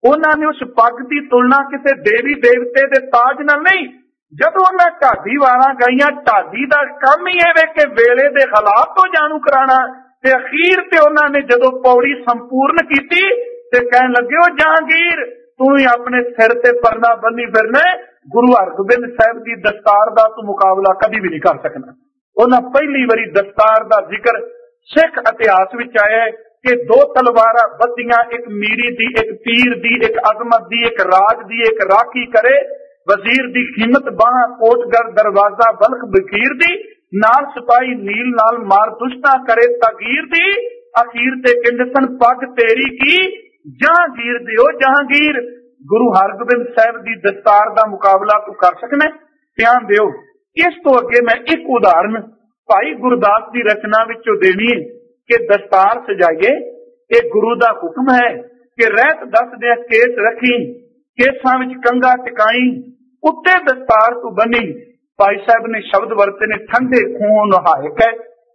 उन्होंने उस पग की तुलना किसी देवी देवते के ताज नाल नहीं। जदों उन्हें ढाडी वारां गाईयां, ढाडी का काम ही है कि वेले के हालात तो जाणू कराना। ते अखीर ते उन्होंने जदों पौड़ी संपूर्ण की ते कहन लगे, ओ जहांगीर तू ही अपने सिर ते परना बन्नी फिरना, गुरु हरगोबिंद साहिब की दस्तार का तू मुकाबला कभी भी नहीं कर सकना। उन्हें पहली बारी दस्तार का जिक्र सिख इतिहास विच आया कि दो तलवारां बदियां, एक मीरी दी, एक तीर दी, एक अजमत दी, एक राज दी, एक राखी करे वजीर दी, कीमत बाह कोटगढ़ दरवाजा बल्ख बकीर दी, नाल सिपाही नील नाल मार दुश्ता करे तगीर दी, अखीर ते किंडसन पग तेरी की जहांगीर दी। ओ जहांगीर गुरु हरगोबिंद साहिब दी दस्तार दा मुकाबला तू कर सकना? ध्यान दिओ, इस तो अगे मैं एक उदाहरण भाई गुरदास की रचना विचों देनी है कि दस्तार सजाइए, ये गुरु दा हुक्म है कि रहत दस दे केस रखी, केसां विच कंघा टिकाई, उत्ते दस्तार तू बनी। भाई साहब ने शब्द वरते ने, ठंडे खून नहाए कै,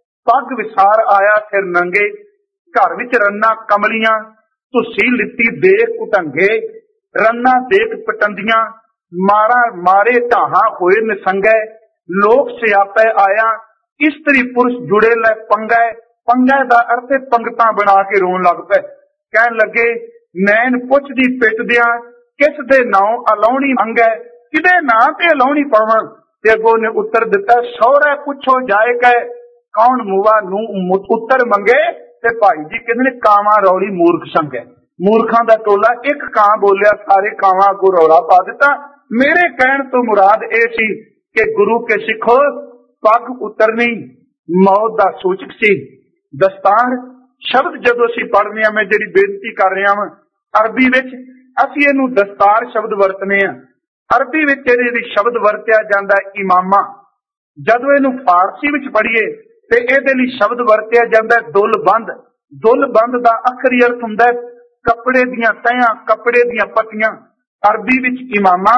पग विसार आया सिर नंगे, घर विच रन्ना कमलियां, तुसी लित्ती देख कुटंगे, रन्ना देख पटंदियां, मारा मारे ढाहा होए निसंगे, लोक सियापै आया, इस्तरी पुरुष जुड़े लै पंगै। पंगै दा अर्थ पंगतां बना के रोन लग पे, कहन लगे नैन पुछदी पिटदियां, किस दे नां अलाउणी मंगै, किदे नां ते अलाउणी पावां। ते अगों ने उत्तर दिता, सौहरे पुछो जाए कै, कौन मुआ नूं उत्तर मंगे। ते भाई जी कहंदे ने कावां रौली मूर्ख संगे। मूर्खां दा टोला एक कां बोलिया, सारे कावां अगों रौला पा दिता। मेरे कहण तो मुराद ए सी कि गुरु के सिखो पग उतरनी मौत दा सूचक सी। दस्तार शब्द जदों असीं पढ़दे हां, मैं जिहड़ी बेनती कर रहा हां अरबी विच असीं इहनूं दस्तार शब्द वरतने हां। अरबी विच इहदे शब्द वरतिया जांदा इमामा। जदों इहनूं फारसी विच पढ़ीए ते इहदे लई शब्द वरतिया जांदा दुलबंद। दुलबंद दा आखरी अर्थ हुंदा कपड़े दीयां तहियां, कपड़े दीयां पट्टियां। अरबी विच इमामा,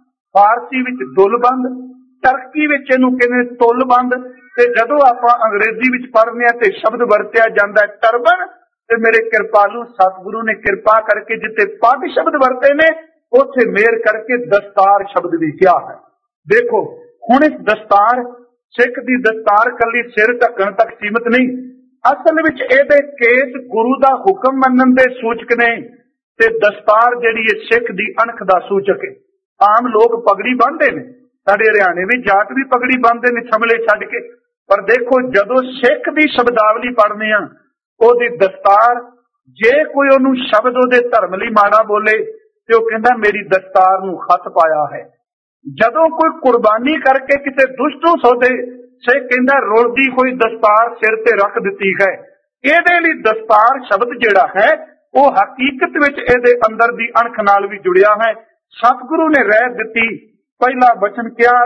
फारसी विच दुलबंद, टर्की विच इहनूं कहंदे तुलबंद। ते जदों आपां अंग्रेजी विच पढ़ने ते शब्द वरतिया जांदा टर्बन। ते मेरे कृपालू सतगुरु ने कृपा करके जिथे पग शब्द वरते ने उथे मेहर करके दस्तार शब्द भी किया है। देखो हुण इस दस्तार सिख दी दस्तार कली सिर ढकण तक सीमित नहीं, असल विच इहदे केस गुरु दा हुक्म मनण दे सूचक ने। ते दस्तार जिहड़ी है सिख दी अणख दा सूचक है। आम लोग पगड़ी बन्नदे ने, साडे हरियाणे भी जाट भी पगड़ी बन्नदे ने छमले छड्ड के। पर देखो जदों सिख दी शब्दावली पढ़ने आ ओहदी दस्तार, जे कोई ओनू शब्द ओहदे धर्म लई माड़ा बोले ते ओह कहंदा मेरी दस्तार नूं खत पाया है। जदों कोई कुर्बानी करके किसी दुष्ट नूं सौदे, सिख कहंदा रुलदी होई दस्तार सिर ते रख दित्ती है। इहदे लई दस्तार शब्द जिहड़ा है वह हकीकत विच इहदे अंदर दी अणख नाल भी जुड़िया है। सतगुरु ने रह दित्ती, पहला वचन किया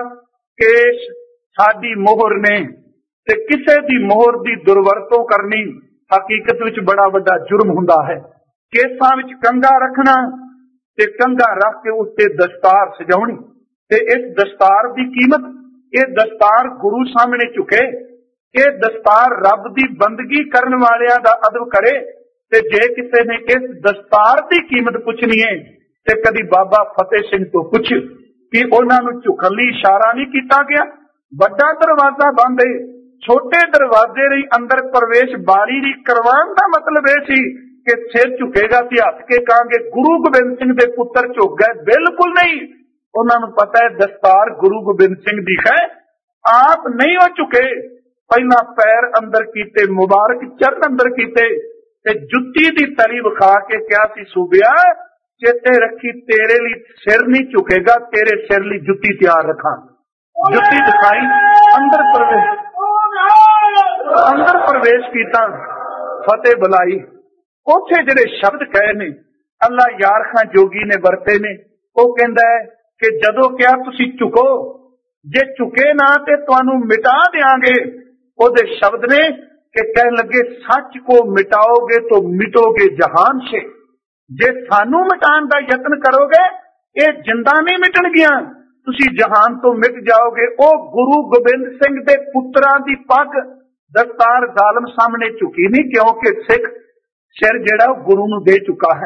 केश साडी मोहर ने, ते किसे दी मोहर दी दुरवरतों करनी हकीकत विच बड़ा वड्डा जुर्म हुंदा है। केसां विच कंघा रखना ते कंघा रख के उत्ते दस्तार सजाउणी, ते इस दस्तार दी कीमत, ये दस्तार गुरु सामने झुके, ये दस्तार रब दी बंदगी करन वालियां दा अदब करे। ते जे किसे ने इस दस्तार दी कीमत पुछनी है ते कदी बाबा फतेह सिंह तो पुछ कि उन्हां नूं झुकण लई इशारा नहीं कीता गया। वड्डा दरवाजा बंद है, छोटे दरवाजे लई अंदर प्रवेश बारी दी करवाण दा मतलब यह सी कि सिर झुकेगा ते हथ के कहांगे गुरु गोबिंद सिंह दे पुत्र झुक गए। बिल्कुल नहीं, उन्हां नूं पता है दस्तार गुरु गोबिंद सिंह दी है। आप नहीं हो झुके, पहला पैर अंदर कीते, मुबारक चरण अंदर कीते ते जुत्ती दी तली विखा के क्या सी सूबिया चेते रखी तेरे लिए सिर नहीं झुकेगा, तेरे सिर लिए जुत्ती तैयार रखा। जुत्ती दिखाई, अंदर प्रवेश कीता, फतेह बुलाई। उथे जिहड़े शब्द कहे ने अल्लाह यार खां जोगी ने वरते ने, वो कहंदा है कि जदों क्या तुसी झुको, जे झुके ना ते तुहानू मिटा देंगे। ओदे शब्द ने कि कहन लगे सच को मिटाओगे तो मिटोगे जहान से। जे सानू मिटाण दा यत्न करोगे ये जिंदा नहीं मिटणगियां, तुसी जहान तो मिट जाओगे। ओ गुरु गोबिंद सिंह दे पुत्रां दी पग दस्तार जालम सामने झुकी नहीं, क्योंकि सिख सिर जिहड़ा गुरु नूं दे चुका है।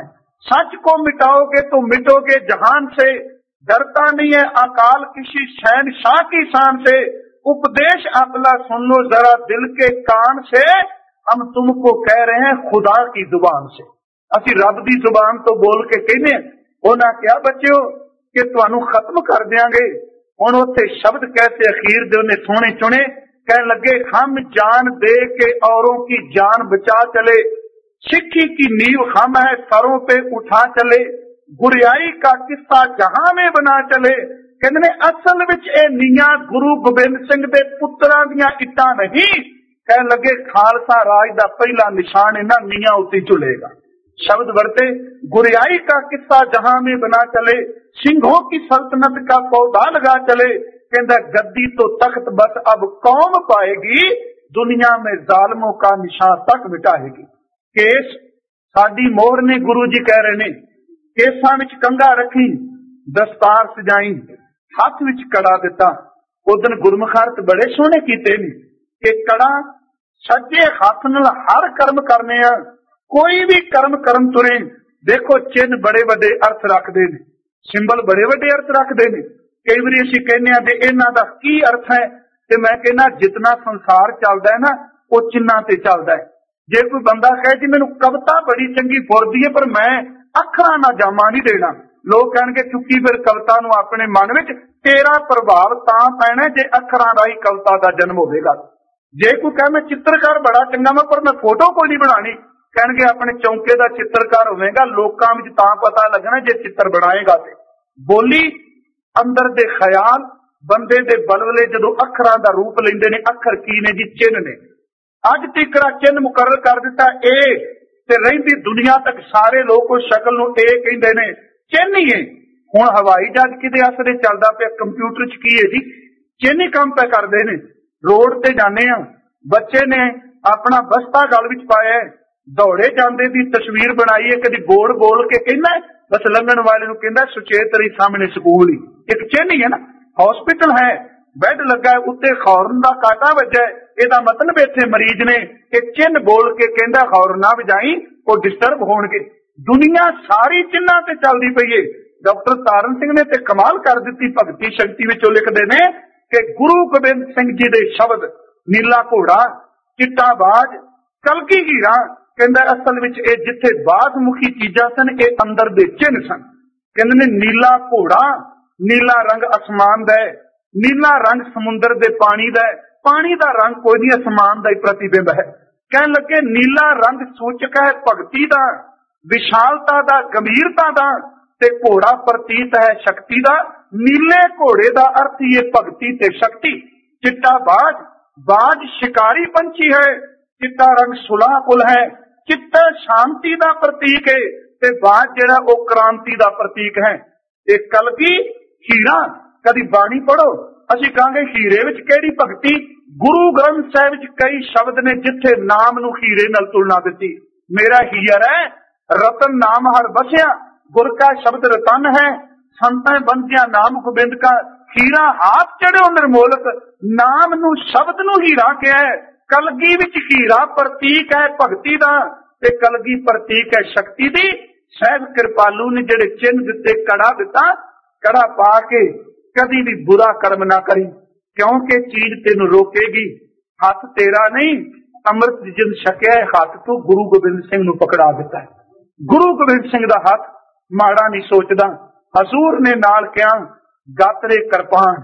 सच को मिटाओगे तो मिटोगे जहान से, डरता नहीं है अकाल किसी शहनशाह की शान से। उपदेश अगला सुन लो जरा दिल के कान से, हम तुमको कह रहे हैं खुदा की जुबान से। असी रब दी जुबान तो बोल के कहने। उन्हें क्या बच्चों कि तुहानू खत्म कर देंगे। हुण उत्थे शब्द कैसे अखीर दे उन्हें सोने चुने, कह लगे हम जान दे के औरों की जान बचा चले, सिक्खी की नींव हम है सरों पे उठा चले, बुराई का किस्सा जहां में बना चले। कहते असल विच ए नीयां गुरु गोबिंद सिंह दे पुत्रां दियां इट्टां नहीं, कह लगे खालसा राज दा पहला निशान इन्हां नीयां उत्ते झुलेगा। शब्द वर्ते बुराई का किस्सा जहां में बना चले, सिंहों की सल्तनत का पौधा लगा चले। कहता गद्दी तो तख्त बस अब कौम पाएगी, दुनिया में जालमों का निशान तक मिटाएगी। केस साडी मोहर ने गुरु जी कह रहे ने, केसां विच कंघा रखी, दस्तार सजाई, हथ विच कड़ा दिता। उदन गुरमुख अर्थ बड़े सोहने कीते ने कि कड़ा सज्जे हथ नाल हर कर्म करने आ, कोई भी कर्म तुरे। देखो चिन्ह बड़े बड़े अर्थ रखते ने, सिंबल बड़े बड़े अर्थ रखते ने। कई बार असीं कहने भी इन्हां दा की अर्थ है, ते मैं कहना जितना संसार चलदा है ना वो चिन्हां ते चलदा है। जे कोई बंदा कहे जी मैनूं कविता बड़ी चंगी फुरदी है पर मैं अखरां ना जामा नहीं देना, लोग कहणगे चुकी फिर कविता नूं अपने मन विच, तेरा प्रभाव तां पैना जे अखरां राही कविता दा जन्म होवेगा। जे कोई कहे मैं चित्रकार बड़ा चंगा मैं पर मैं फोटो कोई नहीं बनानी, कहणगे अपने चौंके दा चित्रकार होवेगा, लोकां विच तां पता लगना जे चित्र बनाएगा। ते बोली अंदर दे ख्याल बंदे दे बलवले जदों अखरां दा रूप लैंदे ने, अखर की ने जी चिन्ह ने। अज तिकरा चिन्ह मुकर्रर कर दिता ए, ते रहिंदी दुनिया तक सारे लोग उस शक्ल नूं ए कहिंदे ने, चिन्ह ही है। हुण हवाई जहाज किदे आसरे चलदा पिया, कंप्यूटर च की है जी, चिन्ह ही काम पे करदे ने। रोड ते जाने आ, बच्चे ने अपना बस्ता गल विच पाया, दौड़े जांदे दी तस्वीर बनाई है, कदी बोर्ड बोल के कहना बस लंघण वाले नूं कहंदा सुचेत रही सामने स्कूल ही, एक चिन्ह ही है ना। हॉस्पिटल है, बैड लगा है, उत्ते खौरन दा कांटा वज्जा है, ਇਹਦਾ मतलब इत्थे मरीज ने एक चिन्ह बोल के कहंदा खौर ना वजाई वो डिस्टर्ब होणगे। दुनिया सारी चिन्हां ते चलदी पई है। डॉक्टर तारण सिंह ने ते कमाल कर दित्ती, भगती शक्ति विचों लिखदे ने कि गुरु गोबिंद सिंह जी दे शब्द नीला घोड़ा, चिट्टा बाज, कलगी हीरा, कहंदा असल विच ए जिथे बाज मुखी चीजां सन ए अंदर दे चिन्ह सन। कहंदे ने नीला घोड़ा, नीला रंग आसमान दा है, नीला रंग समुंदर दे पानी दा है, पानी दा रंग कोई नहीं आसमान दा ही प्रतिबिंब है। कहन लगे नीला रंग सूचक है भगती दा, विशालता दा, गंभीरता दा, ते घोड़ा प्रतीत है शक्ति दा। नीले घोड़े दा अर्थ ये भगती ते शक्ति। चिट्टा बाज, बाज शिकारी पंछी है, चिट्टा रंग सुलह कुल है, चिट्टा शांति दा प्रतीक है, ते बाज जेड़ा वो क्रांति दा प्रतीक है। एक कलगी हीरा, कदी बाणी पढ़ो असीं कहांगे हीरे विच किहड़ी भगती। गुरु ग्रंथ साहिब विच कई शब्द ने जिथे नाम नूं हीरे नाल तुलना दित्ती। मेरा हीर है रतन नाम हर बसिया, गुर का शब्द रतन है, संतां बंदियां नाम गोबिंद का। हीरा हाथ चढ़ो निर्मोलक, नाम नूं शब्द नूं हीरा कहा है। कलगी विच हीरा प्रतीक है भगती दा, ते कलगी प्रतीक है शक्ति दी। साहिब कृपालू ने जेड़े चिन्ह दिते, कड़ा दिता, कड़ा पा के कदी भी बुरा कर्म ना करी, क्योंकि चीज तेन रोकेगी। हथ तेरा नहीं, अमृत जिन छकिया है हथ तो गुरु गोबिंद सिंह नूं पकड़ा दिता है। गुरु गोबिंद सिंह दा हथ माड़ा नहीं सोचदा। हजूर ने नाल कहा गातरे कृपान,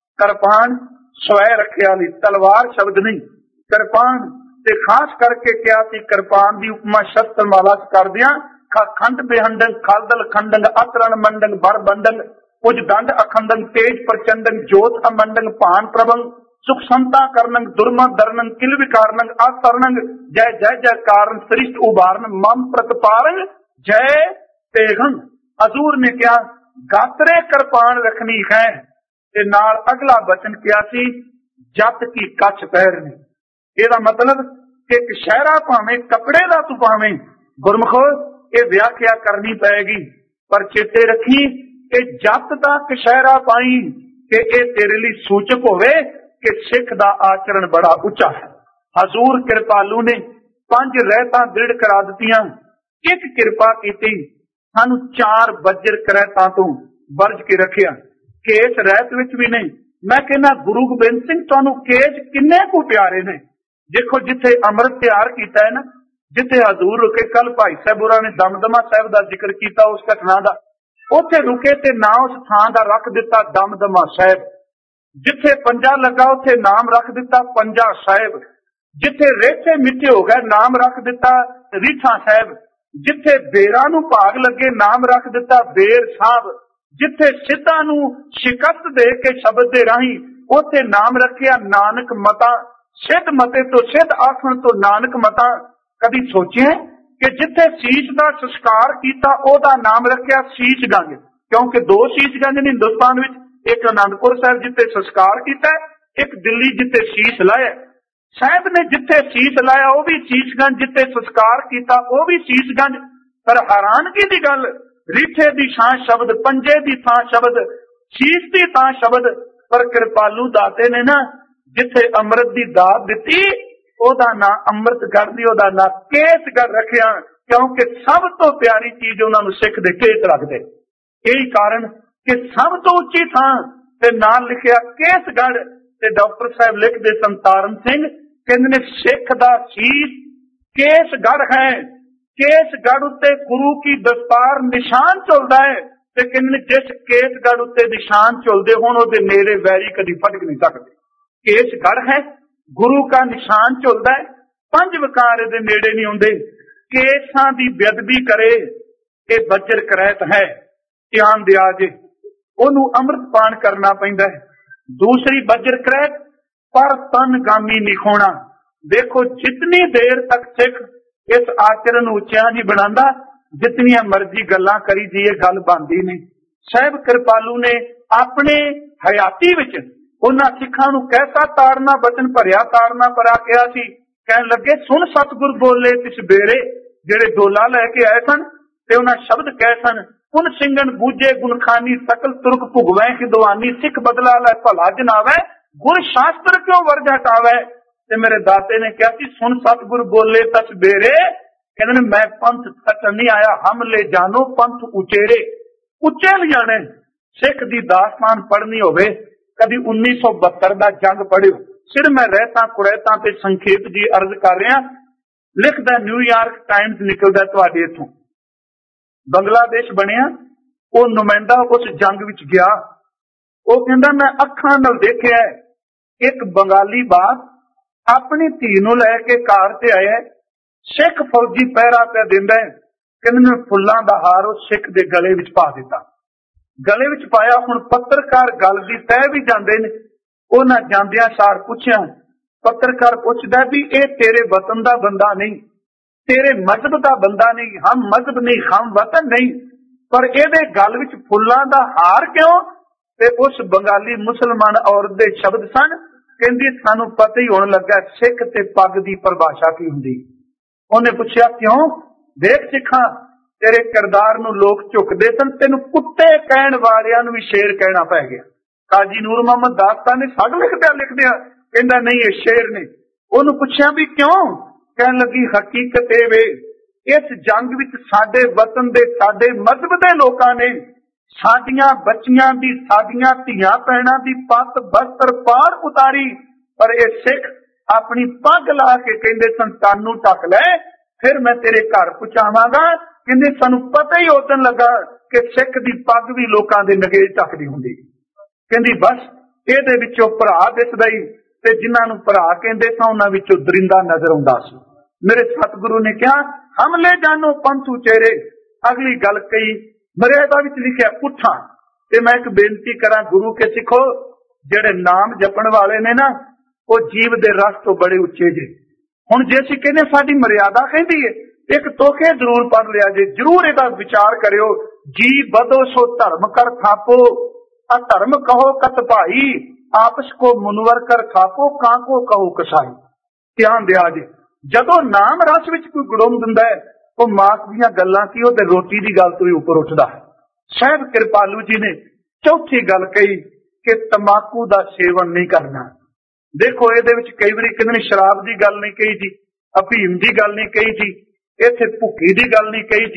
कृपान स्वै रखिया ली, तलवार शब्द नहीं, कृपान। ते खास करके क्या सी कृपान दी उपमा शस्त्र माला कर दिया। खंड बेहंडंग, खालदल खंडंग, अतरण मंडंग, बर बंडंग, कुछ दंड अखंडंग, तेज प्रचंडंग, जोत अमंडंग, भान प्रभंग, सुख संता करनंग, दुर्मत दरनंग, किल विकारनंग, असरणंग, जय जय जय कारण श्रेष्ठ उबारन, मम प्रतपारंग, जय तेगंग। हजूर ने क्या गातरे कृपान रखनी है, ते नाल अगला बचन क्या सी, जत की कछ पैरनी। ਇਹਦਾ मतलब कि कशहरा भावें कपड़े दा तू भावें, गुरमुखो ये व्याख्या करनी पैगी। पर चेते रखी कि जत दा कशहरा पाई कि ये तेरे लिए सूचक होवे कि सिख दा आचरण बड़ा उच्चा है। हजूर कृपालू ने 5 रहतां दृढ़ करा दित्तियां। एक कृपा कीती सानू 4 बज्र करैतां तो वर्ज के रखिया, केस रहत विच भी नहीं। मैं कहना गुरु गोबिंद सिंह तुहानू केस किन्ने को प्यारे ने। देखो जिथे अमृत तैयार किया है ना, जिथे हजूर रुके, कल भाई साहब होरां ने दमदमा साहब का जिक्र किया उस घटना का, उथे रुके ते ना उस थां का रख दिता दमदमा साहब। जिथे पंजा लगा उथे नाम रख दिता पंजा साहब। जिथे रेठे मिठे हो गए नाम रख दिता रीठा साहब। जिथे बेरा नू भाग लगे नाम रख दिता बेर साहब। जिथे सिद्धा नू शिकस्त दे के शब्द दे राही उथे नाम रखिया नानक मता। सिद्ध मते तो सिद्ध आखण तो नानक मता। कभी सोचे कि जिथे शीश का संस्कार किया ओदा नाम रखिया शीशगंज, क्योंकि 2 शीशगंज ने हिंदुस्तान में, एक आनंदपुर साहब जिथे संस्कार किया, एक दिल्ली जिथे शीश लाया। साहब ने जिथे शीश लाया वह भी शीशगंज, जिथे संस्कार किया वह भी शीशगंज। पर हैरानगी की गल, रीठे की थां शब्द, पंजे की थां शब्द, शीश की थां शब्द। पर कृपालू दाते ने ना जिथे अमृत की दात दी ओदा ना अमृतगढ़ दी ओदा ना केसगढ़ रखिया, क्योंकि सब तो प्यारी चीज उन्होंने सिख दे केस रखते। यही कारण कि सब तो उच्ची थां ते नाल लिखिया केसगढ़। ते डॉक्टर साहब लिखते संतारण सिंह कहते ने सिख दा शीश केसगढ़ है। केसगढ़ उत्ते गुरु की दस्तार निशान चलता है। ते कहते जिस केसगढ़ उत्ते निशान चलते होण ओहदे नेड़े वैरी कदी फटक नहीं सकते। केसगढ़ है, गुरु का निशान चलता है, 5 विकार दे नेड़े नहीं आउंदे। केसां दी बेअदबी करे ये बज्र करैत है, ध्यान दिया जे ओनू अमृत पान करना पैंदा है। दूसरी बज्र करैत पर तन गामी नहीं खोना। देखो जितनी देर तक सिख इस आचरण उच्चिया जी बनांदा, जितनियां मर्जी गल्लां करी जाइए गल बनदी नहीं। साहिब कृपालू ने अपने हयाती विच उन्हां सिखां नूं कैसा तारना बचन भरिया तारना परा कहा सी। कहन लगे सुन सतगुर बोले तिस बेरे, जेड़े डोला लैके आए सन ते उन्हां शब्द कहे सन, उन सिंगन बूझे गुणखानी सकल तुर्क भुगवै खिदवानी, सिख बदला लै भला जनावै, गुर शास्त्र क्यों वर्ज हटावै। ते मेरे दाते ने कहा कि सुन सतगुर बोले तस बेरे, कहते मैं पंथ सचन नहीं आया, हम ले जानो पंथ उचेरे। उच्चे ले जाने। सिख दी दास्तान पढ़नी होवे कभी 1972 का जंग पढ़ियो। सिर मैं रहता कुरैता ते संखेप जी अर्ज कर रहा। लिखदा न्यूयॉर्क टाइम्स निकलदा तुहाडे इथों, बंगलादेश बनिया, वो नुमाइंदा उस जंग विच गया। वो कहंदा मैं अखां नाल देखिया एक बंगाली बाप अपनी धी नूं लैके कार ते आया, सिख फौजी पहरा पे दिंदा है। कहंदे मैं फुल्लां दा हार उस सिख दे गले विच पा दिता। गले विच पाया। हुण पत्रकार गल दी तह भी जांदे ने, उन्हां जांदियां सार पुछया, पत्रकार पुछदा भी ये तेरे वतन दा बंदा नहीं, तेरे मजहब दा बंदा नहीं, हम मजहब नहीं, हम वतन नहीं, पर इहदे गल विच फुल्लां दा हार क्यों। ते उस बंगाली मुसलमान औरत दे शब्द सन, कहंदी सानू पता ही होण लगा सिख ते पग दी परिभाषा की हुंदी। उन्हें पूछया क्यों। देख सिखा तेरे किरदार नूं लोग झुकदे सन, तेनू कुत्ते कहण वालियां नूं भी शेर कहना पै गया। काजी नूर मोहम्मद दास्तान ने साडू लिखदिया कहंदा नहीं ये शेर ने। उन्होंने पूछया भी क्यों। कहन लगी हकीकत ये वे इस जंग विच साडे वतन दे साडे मजहब दे लोकां ने साडियां बच्चियां दी साडियां धीआं भैणां दी पत बस्तर पाड़ उतारी, पर ये सिख अपनी पग ला के कहंदे सन तानू ढक लै फिर मैं तेरे घर पहुंचावांगा। कहंदे सानू पता ही उदन लगा कि सिख दी पग भी लोकां दे नगेज ढकदी हुंदी। कहंदी बस इहदे विचों भरा दिसदा ही ते जिन्हां नूं भरा कहंदे सन उन्हां विचों दरिंदा नजर आउंदा सी। मेरे सतगुरु ने कहा हम ले जानो पंथ उचेरे। अगली गल कही मर्यादा विच लिखिया पुठा। ते मैं एक बेनती करा गुरु के सिखो, जेड़े नाम जपण वाले ने ना वो जीव दे रस तो बड़े उच्चे जे। हुण जे असीं कहने साडी मर्यादा कहंदी है, एक तोखे जरूर पढ़ लिया जे, जरूर इहदा विचार करियो। जी बदो सो धर्म कर थापो, अधर्म कहो कत भाई, आपस को मुनवर कर थापो, काको कहो कसाई। ध्यान दिया जे जदों नाम रस विच कोई गुड़ुम दिंदा है वो मास दीयां गल्लां की वो ते रोटी दी गल तो भी उपर उठदा है। साहिब कृपालू जी ने चौथी गल कही कि तंबाकू दा सेवन नहीं करना। देखो इहदे विच कई वारी कहंदे शराब दी गल नहीं कही जी, अफीम दी गल नहीं कही जी, इत्थे भुक्की दी गल नहीं कही जी,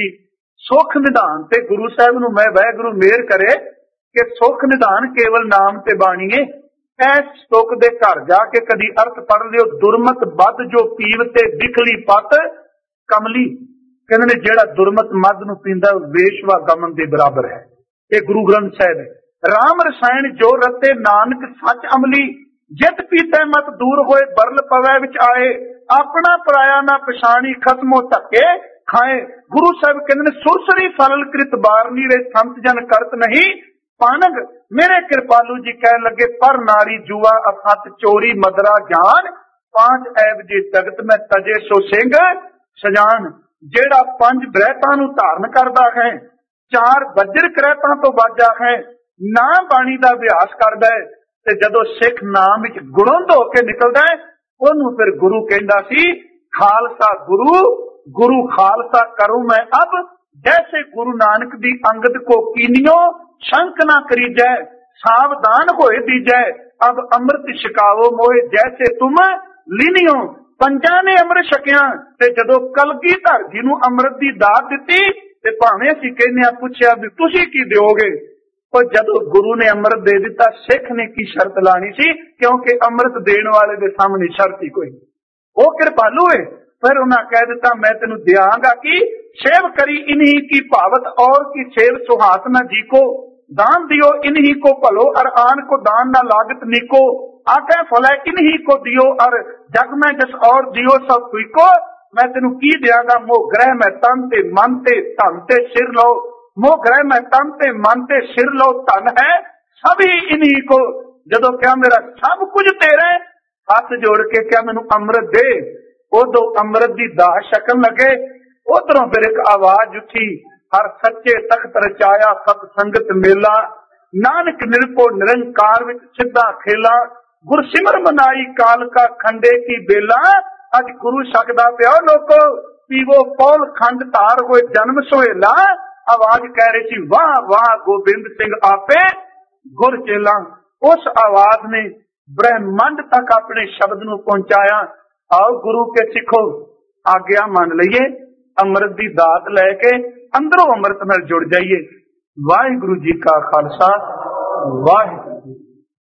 सुख निधान ते गुरु साहब नूं मैं वाहिगुरू मेहर करे कि सुख निधान केवल नाम ते बाणीए। ऐस सुख दे घर जाके कदी अर्थ पढ़ लियो, दुरमत बद जो पीव ते बिखली पत कमली। कहते ने जेड़ा दुरमत मद नूं पींदा वेशवा गमन दे बराबर है। ये गुरु ग्रंथ साहिब है। राम रसायन जो रते नानक सच अमली, जित पीते मत दूर होए बरल पवै विच आए, अपना पराया ना पछाणी खत्मो धक्के खाए। गुरु साहब कहते ने सुरसरी फल कृत बारनी रे संत जन करत नहीं पानग। मेरे कृपालू जी कह लगे पर नारी जुआ असत चोरी मदरा ज्ञान, पांच ऐब जे जगत में तजे सो सिंह सजान। जेड़ा पंज बरैतां नूं धारण करदा है, चार वज्र करैतां तो बाजा है, ना बाणी दा अभ्यास करदा है, ते जदों सिख नाम विच गुणोंद होके निकलदा है, ओनू फिर गुरु कहंदा सी खालसा गुरु, गुरु खालसा करूं मैं अब, जैसे गुरु नानक दी अंगद को कीनियो, शंक ना करीजै सावधान होए दीजै, अब अमृत छिकावो मोए जैसे तुम लीनियो। पंजां ने अमृत छकिया ते जदों कलगीधर जी नूं अमृत दी दात दित्ती ते भावें असीं कहने पुछया भी तुसीं की दिओगे, पर जदों गुरु ने अमृत दे दिता सिख ने की शर्त लानी सी, क्योंकि अमृत देण वाले दे सामने शर्त ही कोई। वो कृपालु है, फिर उन्हें कह दिता मैं तेनू दियांगा कि सेव करी इन्हीं की भावत और की सेव सुहात न जी को, दान दियो इन्हीं को भलो और आन को दान न लागत निको, आके फल इन्हीं को दियो और जग में जस और दियो सब कोई को। मैं तेनू की दियांगा मोह ग्रह में तन ते मन ते धन ते सिर लो, मोह ग्रह में तन ते मन ते सिर लो धन है सभी इन्हीं को। जदों क्या मेरा सब कुछ तेरा, हाथ जोड़ के क्या मैनू अमृत दे, उदों अमृत दी दाह छकन लगे। उधरों फिर एक आवाज उठी, हर सच्चे तख्त रचाया सत संगत मेला, नानक निरपो निरंकार विच सिद्धा खेला, गुरसिमर मनाई काल का खंडे की बेला। अज गुरु सकदा पिया लोको, पीवो पौल खंड तार होए जन्म सोहेला। आवाज कह रही थी वाह वाह गोबिंद सिंह आपे गुर चेला। उस आवाज ने ब्रह्मंड तक अपने शब्द नूं पहुंचाया। आओ गुरु के सिखो आज्ञा मान लईए, अमृत दी दात लैके अंदरों अमृत नाल जुड़ जाइए। वाहिगुरु जी का खालसा वाहिगुरु।